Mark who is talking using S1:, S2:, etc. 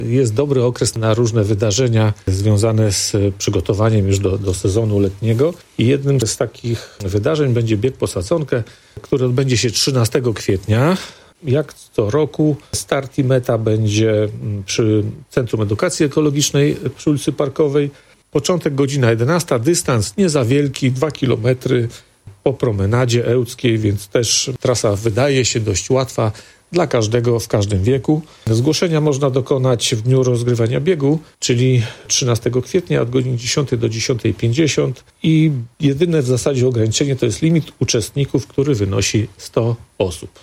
S1: jest dobry okres na różne wydarzenia związane z przygotowaniem już do sezonu letniego. I jednym z takich wydarzeń będzie bieg po sadzonkę, który odbędzie się 13 kwietnia. Jak co roku start i meta będzie przy Centrum Edukacji Ekologicznej przy ulicy Parkowej. Początek godzina 11, dystans nie za wielki, 2 km po promenadzie ełckiej, więc też trasa wydaje się dość łatwa dla każdego w każdym wieku. Zgłoszenia można dokonać w dniu rozgrywania biegu, czyli 13 kwietnia od godziny 10 do 10:50 i jedyne w zasadzie ograniczenie to jest limit uczestników, który wynosi 100 osób.